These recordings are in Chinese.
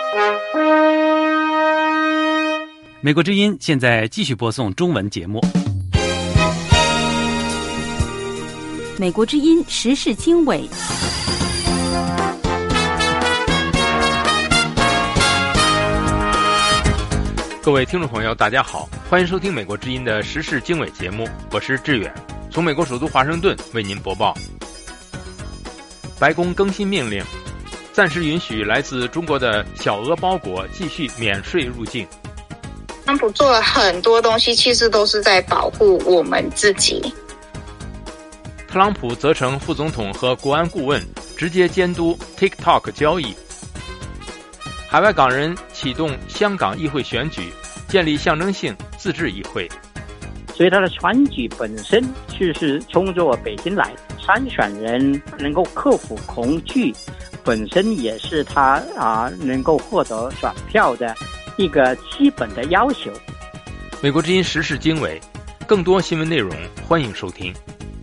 美国之音现在继续播送中文节目。 美国之音时事经纬。 各位听众朋友大家好，欢迎收听美国之音的时事经纬节目，我是志远，从美国首都华盛顿为您播报。白宫更新命令，暂时允许来自中国的小额包裹继续免税入境。 特朗普做了很多东西，其实都是在保护我们自己。 特朗普责成副总统和国安顾问直接监督 TikTok 交易。海外港人启动香港议会选举，建立象征性自治议会。 所以他的选举本身就是从着北京来，参选人能够克服恐惧，本身也是他能够获得选票的一个基本的要求。 美国之音时事经纬，更多新闻内容欢迎收听。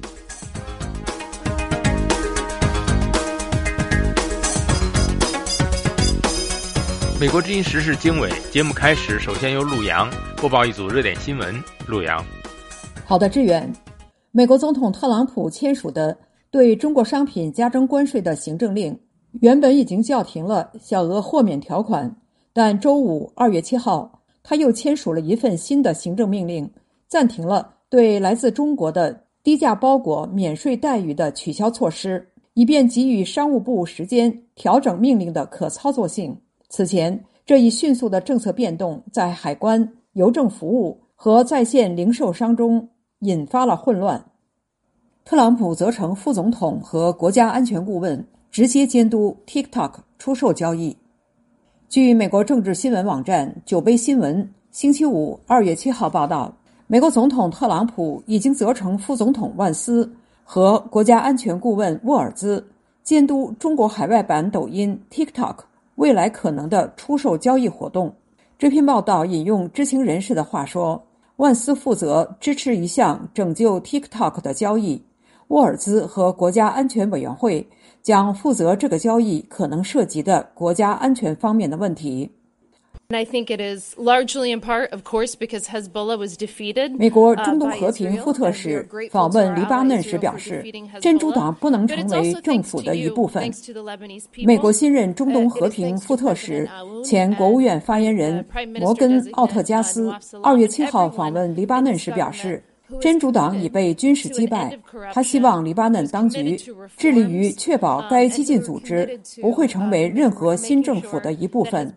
美国之音时事经纬节目开始，首先由陆阳播报一组热点新闻。陆阳。 好的，志远。美国总统特朗普签署的对中国商品加征关税的行政令，原本已经叫停了小额豁免条款，但周五2月7号，他又签署了一份新的行政命令，暂停了对来自中国的低价包裹免税待遇的取消措施，以便给予商务部时间调整命令的可操作性。此前，这一迅速的政策变动在海关、邮政服务和在线零售商中引发了混乱。特朗普责成副总统和国家安全顾问直接监督 TikTok 出售交易。据美国政治新闻网站酒杯新闻星期五2月7号报道，美国总统特朗普已经责成副总统万斯和国家安全顾问沃尔兹监督中国海外版抖音 TikTok 未来可能的出售交易活动。这篇报道引用知情人士的话说，万斯负责支持一项拯救 TikTok 的交易，沃尔兹和国家安全委员会将负责这个交易可能涉及的国家安全方面的问题。 I think it is largely in part, of course, because Hezbollah was defeated. 美国中东和平副特使访问黎巴嫩时表示，真主党不能成为政府的一部分。美国新任中东和平副特使、前国务院发言人摩根·奥特加斯2月7号访问黎巴嫩时表示，真主党已被军事击败，他希望黎巴嫩当局致力于确保该激进组织不会成为任何新政府的一部分。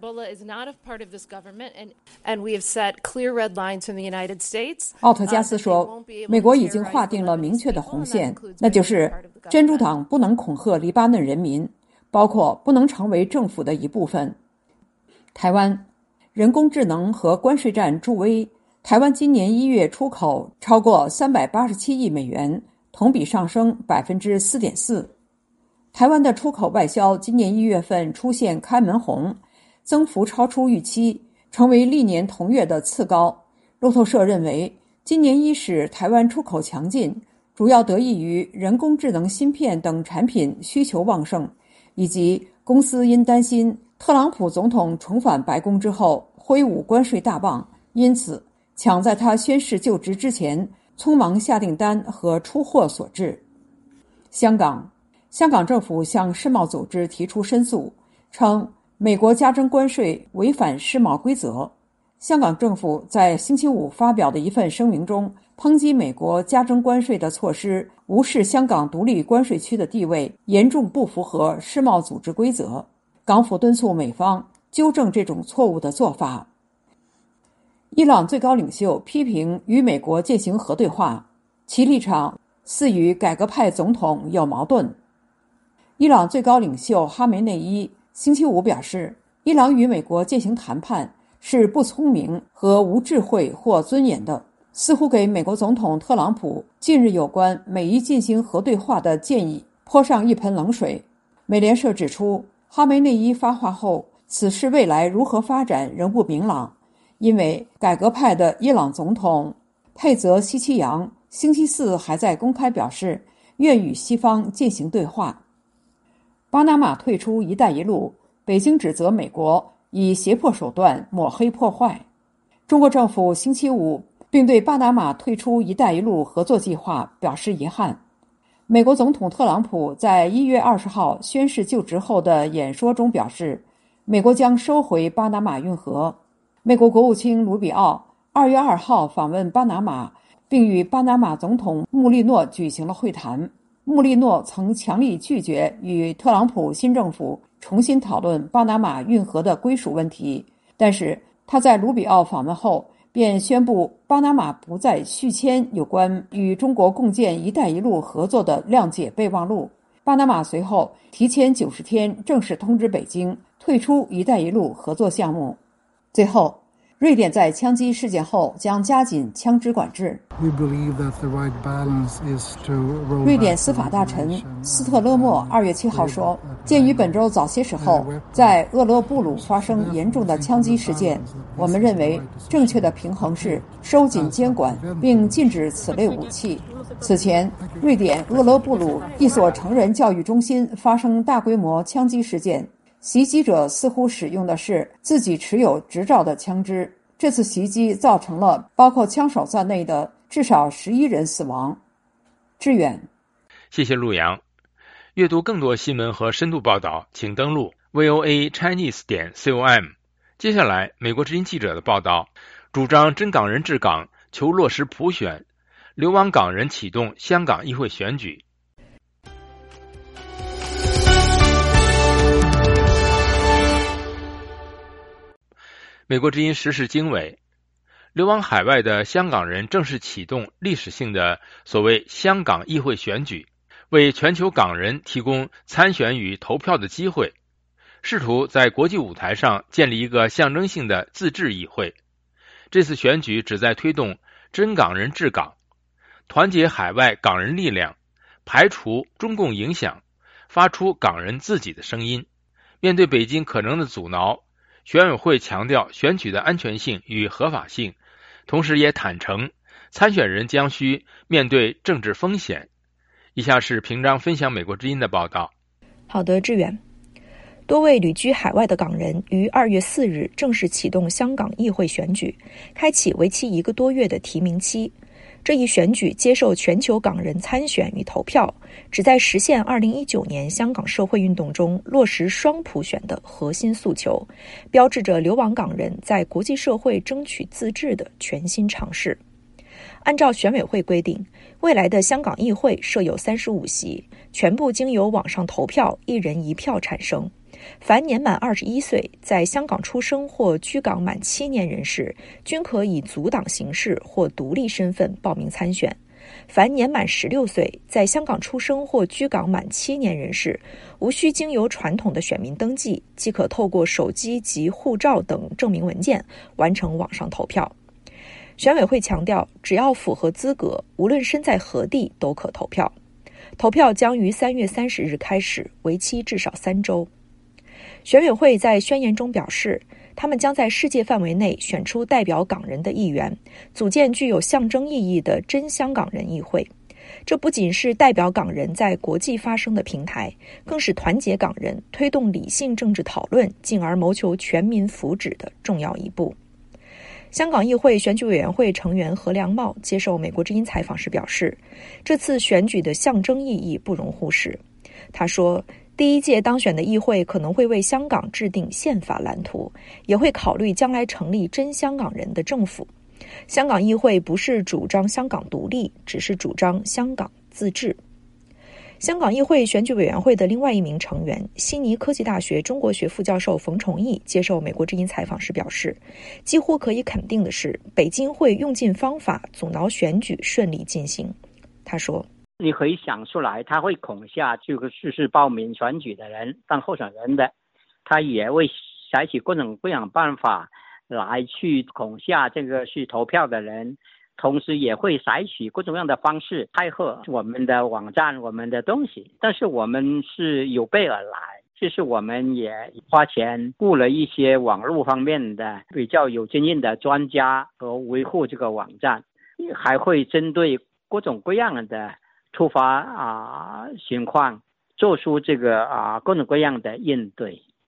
奥特加斯说，美国已经划定了明确的红线，那就是真主党不能恐吓黎巴嫩人民，包括不能成为政府的一部分。台湾人工智能和关税战助威，台湾今年1月出口超过387亿美元，同比上升 4.4%。 台湾的出口外销今年1月份出现开门红，增幅超出预期，成为历年同月的次高。路透社认为，今年1使台湾出口强劲，主要得益于人工智能芯片等产品需求旺盛，以及公司因担心特朗普总统重返白宫之后挥舞关税大棒，因此抢在他宣誓就职之前匆忙下订单和出货所致。香港政府向世贸组织提出申诉，称美国加征关税违反世贸规则。香港政府在星期五发表的一份声明中，抨击美国加征关税的措施无视香港独立关税区的地位，严重不符合世贸组织规则。港府敦促美方纠正这种错误的做法。伊朗最高领袖批评与美国进行核对话，其立场似与改革派总统有矛盾。伊朗最高领袖哈梅内伊星期五表示，伊朗与美国进行谈判是不聪明和无智慧或尊严的，似乎给美国总统特朗普近日有关美伊进行核对话的建议泼上一盆冷水。美联社指出，哈梅内伊发话后，此事未来如何发展仍不明朗，因为改革派的伊朗总统佩泽西奇扬星期四还在公开表示愿与西方进行对话。巴拿马退出“一带一路”，北京指责美国以胁迫手段抹黑破坏。中国政府星期五并对巴拿马退出“一带一路”合作计划表示遗憾。美国总统特朗普在1月20号宣誓就职后的演说中表示，美国将收回巴拿马运河。美国国务卿卢比奥2月2号访问巴拿马，并与巴拿马总统穆利诺举行了会谈。穆利诺曾强力拒绝与特朗普新政府重新讨论巴拿马运河的归属问题，但是他在卢比奥访问后便宣布巴拿马不再续签有关与中国共建“一带一路”合作的谅解备忘录。巴拿马随后提前90天正式通知北京退出“一带一路”合作项目。最后，瑞典在枪击事件后将加紧枪支管制。瑞典司法大臣斯特勒莫2月7号说，鉴于本周早些时候在厄勒布鲁发生严重的枪击事件，我们认为正确的平衡是收紧监管并禁止此类武器。此前，瑞典厄勒布鲁一所成人教育中心发生大规模枪击事件，袭击者似乎使用的是自己持有执照的枪支。这次袭击造成了包括枪手在内的至少11人死亡。志远， 谢谢陆阳。阅读更多新闻和深度报道，请登录 voachinese.com。接下来，美国之音记者的报道：主张真港人治港，求落实普选，流亡港人启动香港议会选举。美国之音时事经纬，流亡海外的香港人正式启动历史性的所谓香港议会选举，为全球港人提供参选与投票的机会，试图在国际舞台上建立一个象征性的自治议会。这次选举旨在推动真港人治港，团结海外港人力量，排除中共影响，发出港人自己的声音。面对北京可能的阻挠，选委会强调选举的安全性与合法性，同时也坦诚参选人将需面对政治风险。以下是平章分享美国之音的报道。 好的，志远。多位旅居海外的港人于2月4日正式启动香港议会选举，开启为期1个多月的提名期。这一选举接受全球港人参选与投票，旨在实现2019年香港社会运动中落实双普选的核心诉求，标志着流亡港人在国际社会争取自治的全新尝试。按照选委会规定，未来的香港议会设有35席，全部经由网上投票1人1票产生。凡年满21岁，在香港出生或居港满7年人士，均可以组党形式或独立身份报名参选。凡年满16岁，在香港出生或居港满7年人士，无需经由传统的选民登记，即可透过手机及护照等证明文件完成网上投票。选委会强调，只要符合资格，无论身在何地都可投票。投票将于3月30日开始，为期至少3周。选委会在宣言中表示，他们将在世界范围内选出代表港人的议员，组建具有象征意义的真香港人议会。这不仅是代表港人在国际发声的平台，更是团结港人、推动理性政治讨论，进而谋求全民福祉的重要一步。香港议会选举委员会成员何良茂接受美国之音采访时表示，这次选举的象征意义不容忽视。他说，第一届当选的议会可能会为香港制定宪法蓝图，也会考虑将来成立真香港人的政府。香港议会不是主张香港独立，只是主张香港自治。香港议会选举委员会的另外一名成员，悉尼科技大学中国学副教授冯崇义接受美国之音采访时表示，几乎可以肯定的是，北京会用尽方法阻挠选举顺利进行。他说， 你可以想出来，他会恐吓这个是报名选举的人当候选人的，他也会采取各种各样办法来去恐吓这个去投票的人，同时也会采取各种各样的方式害吓我们的网站、我们的东西。但是我们是有备而来，就是我们也花钱雇了一些网络方面的比较有经验的专家和维护这个网站，还会针对各种各样的突发情况做出这个各种各样的应对。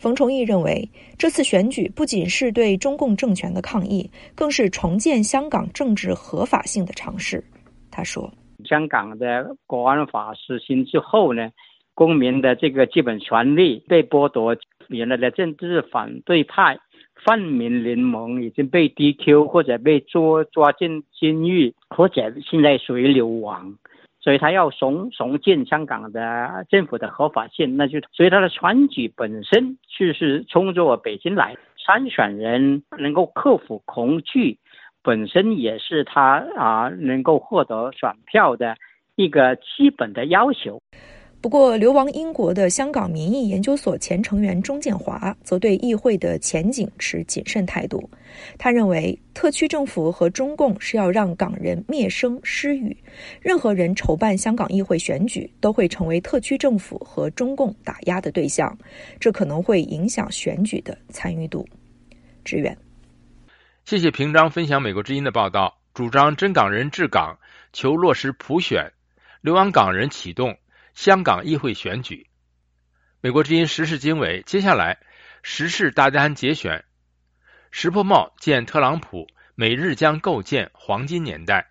冯崇义认为，这次选举不仅是对中共政权的抗议，更是重建香港政治合法性的尝试。他说， 香港的国安法实行之后呢，公民的这个基本权利被剥夺，原来的政治反对派泛民联盟已经被 DQ 或者被抓进监狱，或者现在属于流亡，所以他要重建香港的政府的合法性，所以他的选举本身就是冲着北京来，参选人能够克服恐惧，本身也是他能够获得选票的一个基本的要求。 不过，流亡英国的香港民意研究所前成员钟建华则对议会的前景持谨慎态度。他认为，特区政府和中共是要让港人灭声失语，任何人筹办香港议会选举都会成为特区政府和中共打压的对象，这可能会影响选举的参与度。志远， 谢谢平章分享美国之音的报道，主张真港人治港，求落实普选，流亡港人启动香港议会选举。美国之音时事经纬，接下来时事大单节选，石破茂见特朗普，美日将构建黄金年代。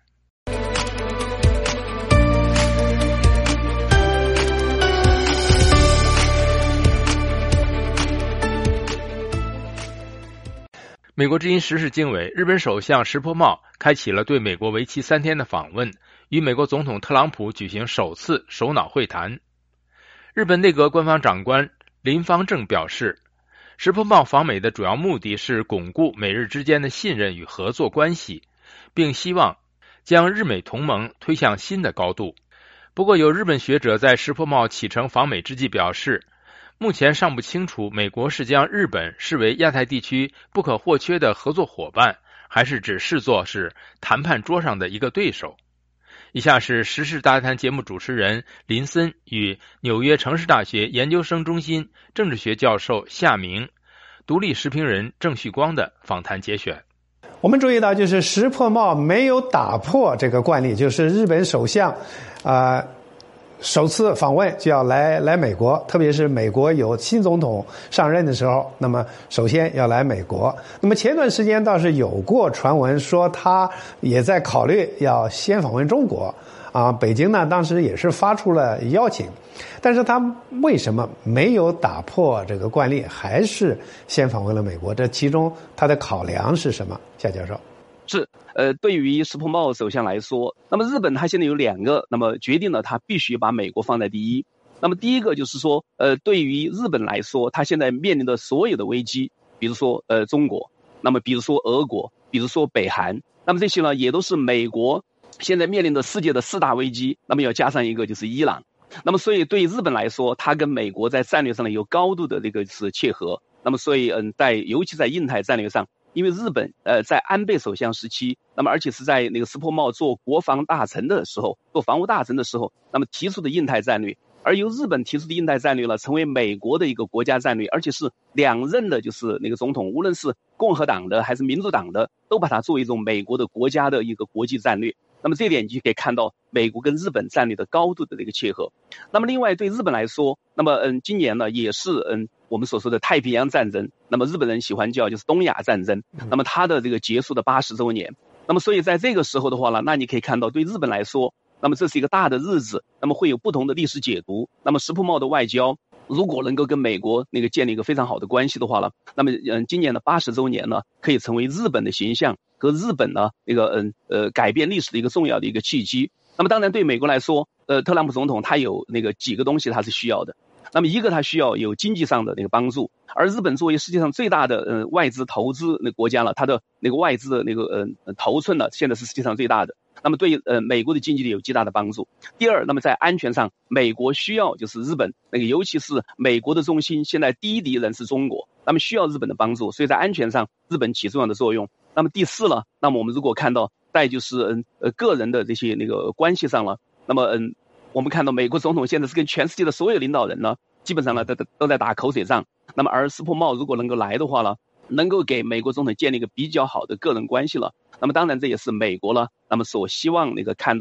美国之音时事经纬，日本首相石破茂开启了对美国为期3天的访问，与美国总统特朗普举行首次首脑会谈。日本内阁官方长官林芳正表示，石破茂访美的主要目的是巩固美日之间的信任与合作关系，并希望将日美同盟推向新的高度。不过，有日本学者在石破茂启程访美之际表示，目前尚不清楚美国是将日本视为亚太地区不可或缺的合作伙伴，还是只视作是谈判桌上的一个对手。以下是时事大谈节目主持人林森与纽约城市大学研究生中心政治学教授夏明、独立时评人郑旭光的访谈节选。 我们注意到，就是石破茂没有打破这个惯例，就是日本首相首次访问就要来美国，特别是美国有新总统上任的时候，那么首先要来美国。那么前段时间倒是有过传闻说他也在考虑要先访问中国北京呢当时也是发出了邀请，但是他为什么没有打破这个惯例，还是先访问了美国？这其中他的考量是什么？夏教授。 是对于石破茂首相来说，那么日本他现在有2个，那么决定了他必须把美国放在第一。那么第一个就是说，对于日本来说，他现在面临的所有的危机，比如说中国，那么比如说俄国，比如说北韩，那么这些呢也都是美国现在面临的世界的4大危机，那么要加上一个就是伊朗。那么所以对日本来说，他跟美国在战略上呢有高度的这个是切合。那么所以尤其在印太战略上，因为日本在安倍首相时期，那么而且是在那个石破茂做国防大臣的时候，做防务大臣的时候，那么提出的印太战略，而由日本提出的印太战略呢，成为美国的一个国家战略，而且是2任的就是那个总统，无论是共和党的还是民主党的，都把它作为一种美国的国家的一个国际战略。那么这一点你就可以看到美国跟日本战略的高度的这个切合。那么另外对日本来说，那么今年呢也是我们所说的太平洋战争，那么日本人喜欢叫就是东亚战争，那么它的这个结束的80周年。那么所以在这个时候的话呢，那你可以看到对日本来说，那么这是一个大的日子，那么会有不同的历史解读。那么石破茂的外交如果能够跟美国那个建立一个非常好的关系的话呢，那么今年的80周年呢，可以成为日本的形象和日本呢那个改变历史的一个重要的一个契机。那么当然对美国来说，特朗普总统他有那个几个东西他是需要的。那么一个他需要有经济上的那个帮助，而日本作为世界上最大的外资投资那国家了，它的那个外资的那个头寸呢，现在是世界上最大的。那么对美国的经济力有极大的帮助。第二，那么在安全上，美国需要就是日本那个，尤其是美国的中心，现在第一敌人是中国，那么需要日本的帮助，所以在安全上日本起重要的作用。那么第四了，那么我们如果看到在就是个人的这些那个关系上了，那么我们看到美国总统现在是跟全世界的所有领导人呢，基本上呢都在打口水仗。那么而石破茂如果能够来的话呢，能够给美国总统建立一个比较好的个人关系了。那么当然这也是美国了，那么所希望那个看到也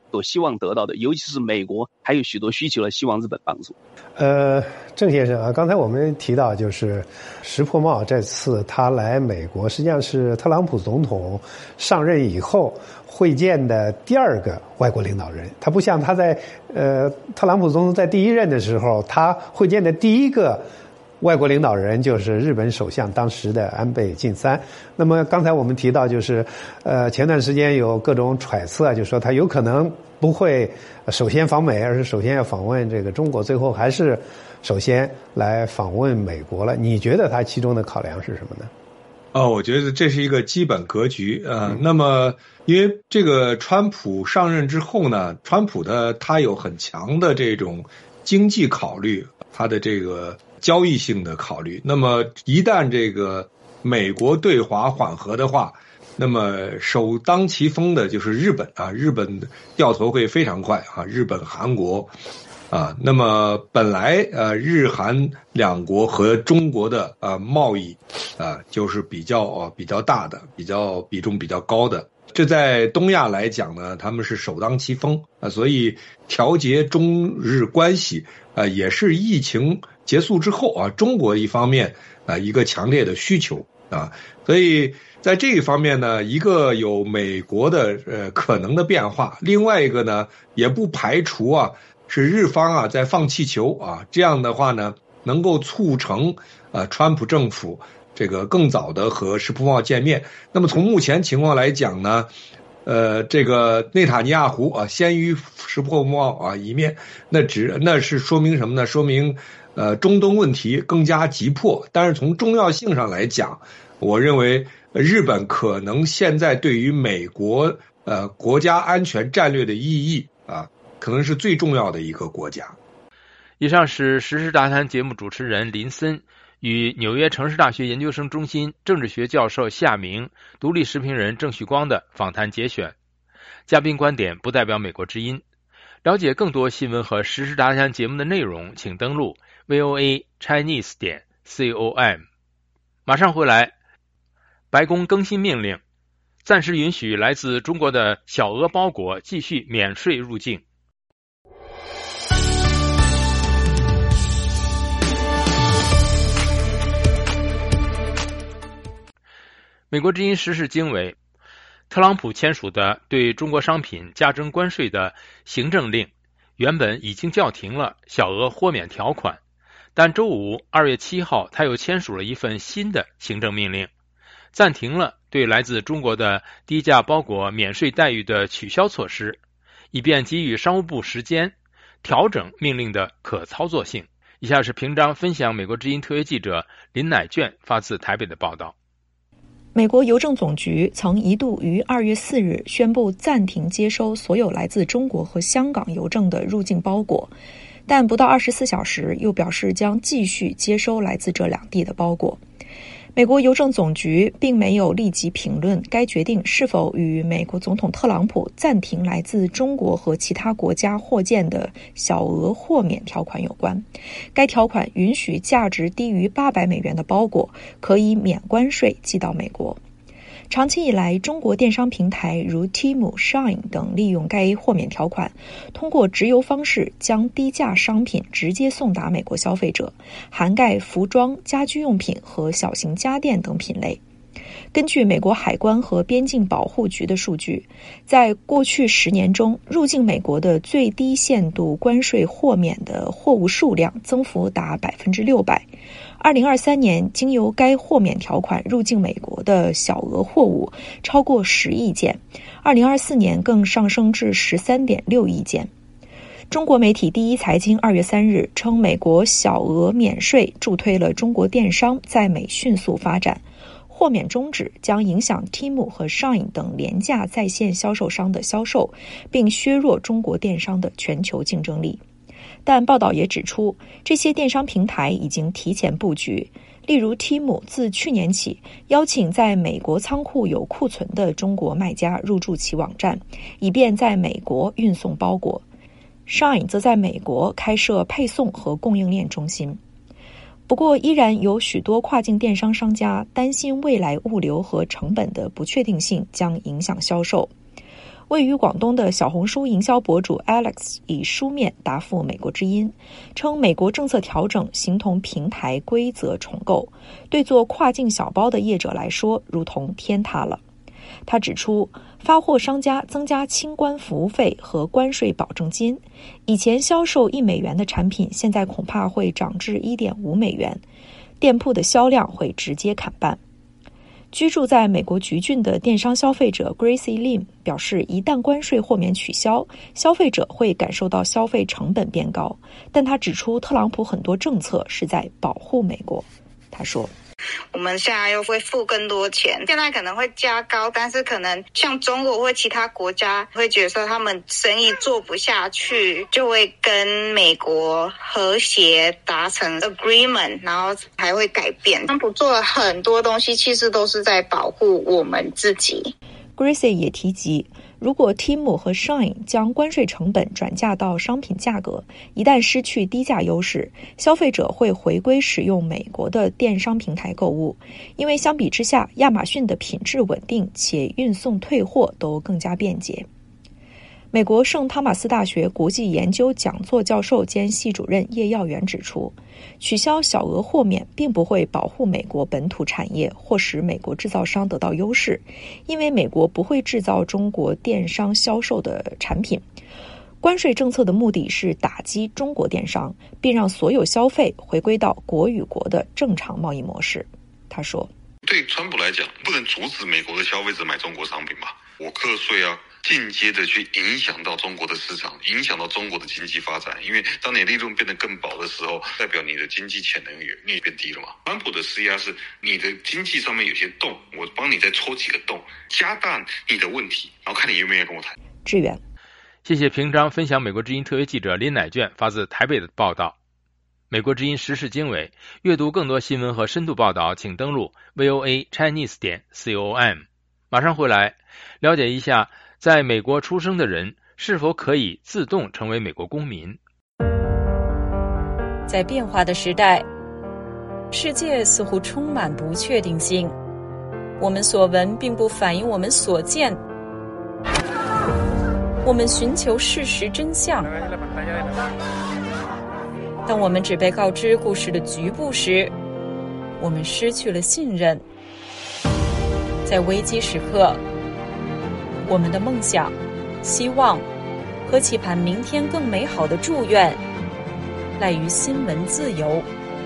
所希望得到的，尤其是美国还有许多需求希望日本帮助。 郑先生啊，刚才我们提到就是石破茂这次他来美国，实际上是特朗普总统上任以后会见的第二个外国领导人。他不像他在特朗普总统在第一任的时候，他会见的第一个外国领导人就是日本首相当时的安倍晋三。那么刚才我们提到就是前段时间有各种揣测，就说他有可能不会首先访美，而是首先要访问这个中国，最后还是首先来访问美国了。你觉得他其中的考量是什么呢？ 我觉得这是一个基本格局那么因为这个川普上任之后呢，川普他有很强的这种经济考虑，他的这个交易性的考虑。那么一旦这个美国对华缓和的话，那么首当其冲的就是日本日本掉头会非常快日本、韩国那么本来日韩两国和中国的贸易就是比较大的，比重比较高的。这在东亚来讲呢，他们是首当其冲所以调节中日关系也是疫情结束之后中国一方面一个强烈的需求所以在这一方面呢，一个有美国的可能的变化，另外一个呢也不排除是日方在放气球这样的话呢能够促成川普政府这个更早的和石破茂见面。那么从目前情况来讲呢，这个内塔尼亚胡先于石破茂一面，那是说明什么呢？说明中东问题更加急迫。但是从重要性上来讲，我认为日本可能现在对于美国国家安全战略的意义可能是最重要的一个国家。 以上是时事大谈节目主持人林森与纽约城市大学研究生中心政治学教授夏明、独立时评人郑旭光的访谈节选。嘉宾观点不代表美国之音。了解更多新闻和时事大谈节目的内容，请登录 voachinese.com。 马上回来。白宫更新命令，暂时允许来自中国的小额包裹继续免税入境。美国之音时事经纬，特朗普签署的对中国商品加征关税的行政令原本已经叫停了小额豁免条款，但周五2月7号他又签署了一份新的行政命令，暂停了对来自中国的低价包裹免税待遇的取消措施，以便给予商务部时间调整命令的可操作性。以下是平章分享美国之音特约记者林乃卷发自台北的报道。 美国邮政总局曾一度于2月4日宣布暂停接收所有来自中国和香港邮政的入境包裹，但不到24小时又表示将继续接收来自这两地的包裹。美国邮政总局并没有立即评论该决定是否与美国总统特朗普暂停来自中国和其他国家货件的小额豁免条款有关。该条款允许价值低于800美元的包裹可以免关税寄到美国。长期以来，中国电商平台如 Temu、Shine 等利用该豁免条款，通过直邮方式将低价商品直接送达美国消费者，涵盖服装、家居用品和小型家电等品类。根据美国海关和边境保护局的数据，在过去10年中，入境美国的最低限度关税豁免的货物数量增幅达600%。2023年，经由该豁免条款入境美国的小额货物超过10亿件，2024年更上升至13.6亿件。中国媒体第一财经2月3日称，美国小额免税助推了中国电商在美迅速发展。豁免终止将影响 Temu 和 Shine 等廉价在线销售商的销售，并削弱中国电商的全球竞争力。但报道也指出，这些电商平台已经提前布局，例如 Temu 自去年起邀请在美国仓库有库存的中国卖家入驻其网站，以便在美国运送包裹。Shine 则在美国开设配送和供应链中心。不过，依然有许多跨境电商商家担心未来物流和成本的不确定性将影响销售。 位于广东的小红书营销博主 Alex 以书面答复美国之音，称美国政策调整形同平台规则重构，对做跨境小包的业者来说如同天塌了。他指出，发货商家增加清关服务费和关税保证金，以前销售$1的产品现在恐怕会涨至$1.5，店铺的销量会直接砍半。居住在美国橘郡的电商消费者 Gracie Lim 表示，一旦关税豁免取消，消费者会感受到消费成本变高，但他指出特朗普很多政策是在保护美国。他说， 我们现在又会付更多钱，现在可能会加高，但是可能像中国或其他国家会觉得说他们生意做不下去，就会跟美国和谐达成 agreement， 然后还会改变。川普做了很多东西，其实都是在保护我们自己。 Gracie 也提及，如果 Temu 和 Shine 将关税成本转嫁到商品价格，一旦失去低价优势，消费者会回归使用美国的电商平台购物，因为相比之下，亚马逊的品质稳定且运送退货都更加便捷。美国圣汤马斯大学国际研究讲座教授兼系主任叶耀元指出，取消小额豁免并不会保护美国本土产业或使美国制造商得到优势，因为美国不会制造中国电商销售的产品。关税政策的目的是打击中国电商，并让所有消费回归到国与国的正常贸易模式。他说， 对川普来讲，不能阻止美国的消费者买中国商品吧？我课税啊，间接的去影响到中国的市场，影响到中国的经济发展。因为当你利润变得更薄的时候，代表你的经济潜能也变低了嘛。川普的施压是你的经济上面有些洞，我帮你再戳几个洞，加大你的问题，然后看你愿不愿意跟我谈。 志远， 谢谢平章分享美国之音特约记者林乃卷发自台北的报道。美国之音时事经纬，阅读更多新闻和深度报道，请登录 voachinese.com。马上回来了解一下，在美国出生的人是否可以自动成为美国公民。 在变化的时代，世界似乎充满不确定性，我们所闻并不反映我们所见，我们寻求事实真相。当我们只被告知故事的局部时，我们失去了信任。在危机时刻，我们的梦想、希望和期盼明天更美好的祝愿，赖于新闻自由。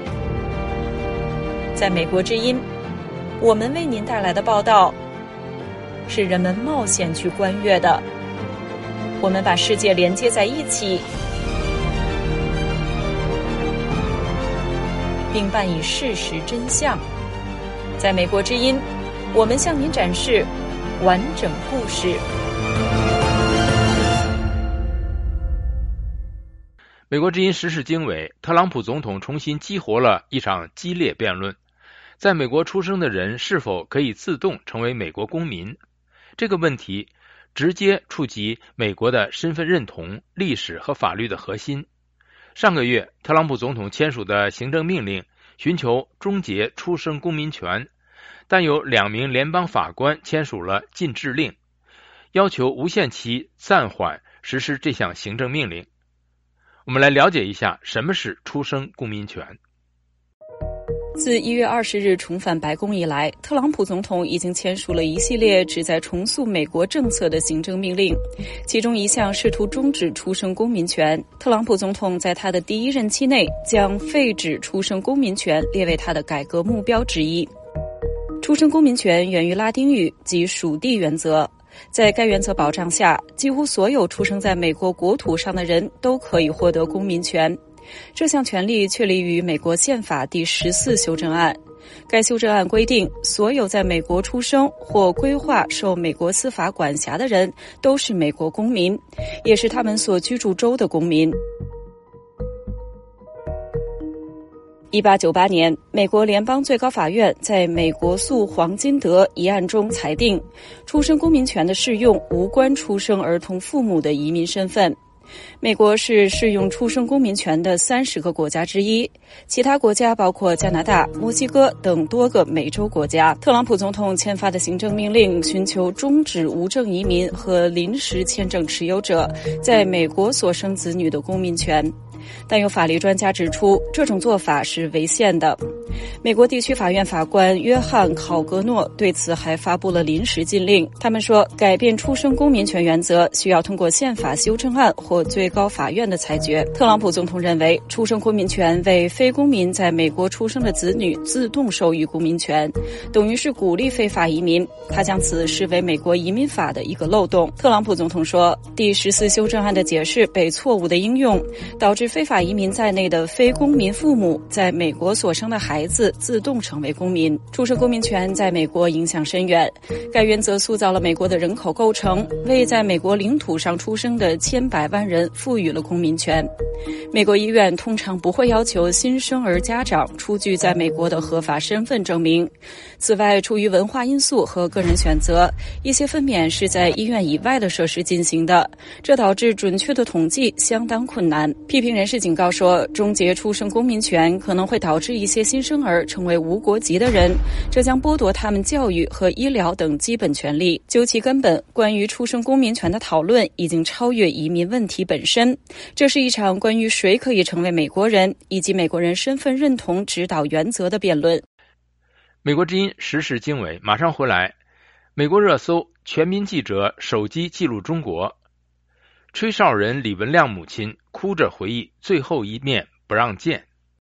在美国之音，我们为您带来的报道是人们冒险去观阅的。我们把世界连接在一起，并伴以事实真相。在美国之音，我们向您展示完整故事。 美国之音时事经纬，特朗普总统重新激活了一场激烈辩论。在美国出生的人是否可以自动成为美国公民？这个问题直接触及美国的身份认同、历史和法律的核心。上个月，特朗普总统签署的行政命令寻求终结出生公民权，但有2名联邦法官签署了禁制令，要求无限期暂缓实施这项行政命令。我们来了解一下什么是出生公民权。 自1月20日重返白宫以来，特朗普总统已经签署了一系列旨在重塑美国政策的行政命令，其中一项试图终止出生公民权。特朗普总统在他的第1任期内将废止出生公民权列为他的改革目标之一。出生公民权源于拉丁语及属地原则，在该原则保障下，几乎所有出生在美国国土上的人都可以获得公民权。这项权利确立于美国宪法第14修正案。该修正案规定，所有在美国出生或规划受美国司法管辖的人都是美国公民，也是他们所居住州的公民。1898年，美国联邦最高法院在美国诉黄金德一案中裁定，出生公民权的适用无关出生儿童父母的移民身份。 美国是适用出生公民权的30个国家之一，其他国家包括加拿大、墨西哥等多个美洲国家。特朗普总统签发的行政命令寻求终止无证移民和临时签证持有者在美国所生子女的公民权。但有法律专家指出，这种做法是违宪的。美国地区法院法官约翰·考格诺对此还发布了临时禁令。他们说，改变出生公民权原则需要通过宪法修正案或最高法院的裁决。特朗普总统认为，出生公民权为非公民在美国出生的子女自动授予公民权，等于是鼓励非法移民。他将此视为美国移民法的一个漏洞。特朗普总统说，第14修正案的解释被错误地应用，导致非法移民在内的非公民父母在美国所生的孩子自动成为公民。出生公民权在美国影响深远，该原则塑造了美国的人口构成，为在美国领土上出生的千百万人赋予了公民权。美国医院通常不会要求新生儿家长出具在美国的合法身份证明。此外，出于文化因素和个人选择，一些分娩是在医院以外的设施进行的，这导致准确的统计相当困难。批评人士警告说，终结出生公民权可能会导致一些新生儿成为无国籍的人，这将剥夺他们教育和医疗等基本权利。究其根本，关于出生公民权的讨论已经超越移民问题本身，这是一场关于谁可以成为美国人以及美国人身份认同指导原则的辩论。 美国之音时事经纬马上回来。美国热搜：全民记者手机记录中国。吹哨人李文亮母亲哭着回忆最后一面不让见。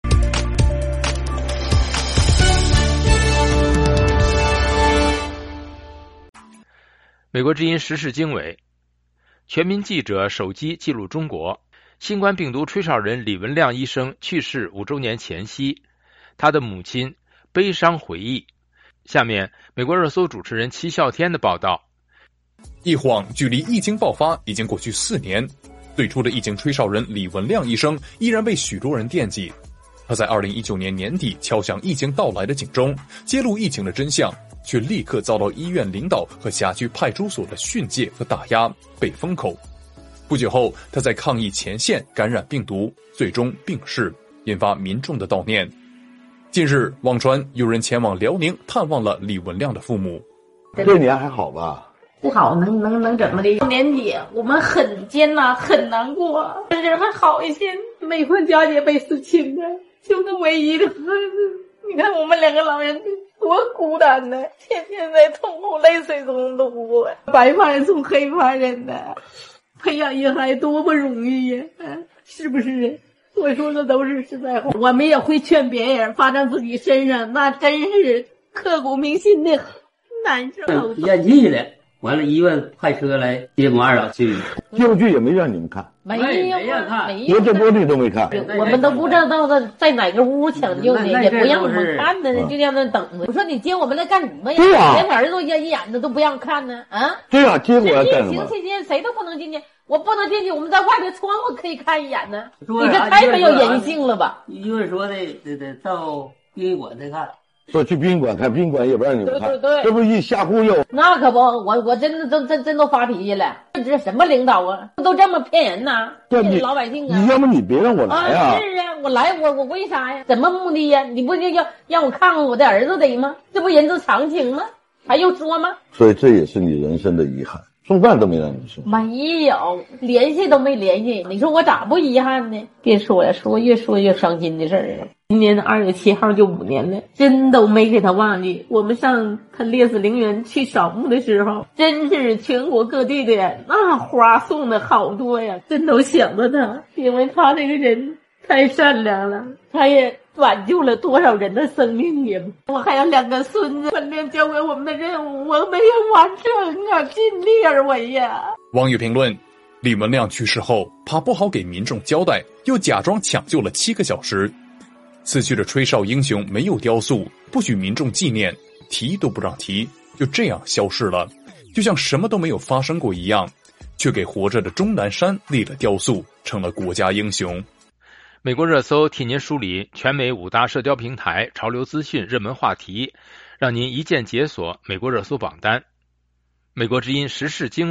美国之音时事经纬：全民记者手机记录中国。新冠病毒吹哨人李文亮医生去世5周年前夕，他的母亲悲伤回忆。下面美国热搜主持人戚啸天的报道。 一晃距离疫情爆发已经过去4年，最初的疫情吹哨人李文亮医生依然被许多人惦记。他在2019年年底敲响疫情到来的警钟，揭露疫情的真相，却立刻遭到医院领导和辖区派出所的训诫和打压，被封口。不久后，他在抗疫前线感染病毒，最终病逝，引发民众的悼念。近日，网传有人前往辽宁探望了李文亮的父母。 这年还好吧？ 不好，能怎么的？年底我们很艰难，很难过。人还好一些，没份佳节倍思亲的，就那唯一的孩子。你看我们2个老人多孤单呢，天天在痛苦泪水中度过。白发人送黑发人呢，培养一个孩子多不容易呀，是不是？我说的都是实在话。我们也会劝别人，发在自己身上，那真是刻骨铭心的难受。 咽气了，完了医院派车来接我们2老去。 电视剧也没让你们看， 没让看， 连这播剧都没看。 我们都不知道在哪个屋抢救呢，也不让我们看呢，就让那等着。我说你接我们来干什么呀？ 对呀， 连儿子都一眼的都不让看呢啊！ 对呀，接过来干什么？ 疫情期间谁都不能进去。我不能进去，我们在外面窗户可以看一眼呢。你这太没有人性了吧？ 医院说的得到殡仪馆再看。 说去殡仪馆看，殡仪馆也不让你们看。 对， 这不一瞎忽悠。 那可不，我真都发脾气了。这什么领导啊，都这么骗人呐，骗老百姓啊！ 你要么你别让我来啊！ 是啊，我来我为啥呀？什么目的呀？你不就要让我看看我的儿子得吗？这不人之常情吗？还用说吗？ 所以这也是你人生的遗憾。送饭都没让你送， 没有联系都没联系，你说我咋不遗憾呢？别说了，越说越伤心的事儿了。今年2月7号就5年了，真都没给他忘记。我们上他烈士陵园去扫墓的时候，真是全国各地的那花送的好多呀，真都想着他，因为他这个人太善良了，他也挽救了多少人的生命呀！我还有2个孙子，本来交给我们的任务我没有完成啊，尽力而为呀。 网友评论：李文亮去世后，怕不好给民众交代，又假装抢救了7个小时。死去的吹哨英雄没有雕塑，不许民众纪念，提都不让提，就这样消失了，就像什么都没有发生过一样，却给活着的钟南山立了雕塑，成了国家英雄。 美国热搜替您梳理全美5大社交平台潮流资讯热门话题，让您一键解锁美国热搜榜单。美国之音时事经纬，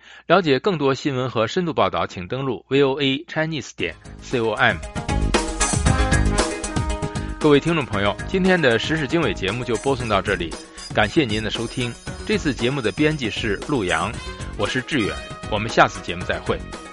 了解更多新闻和深度报道，请登录 voachinese.com。各位听众朋友，今天的时事经纬节目就播送到这里，感谢您的收听。这次节目的编辑是陆阳，我是志远，我们下次节目再会。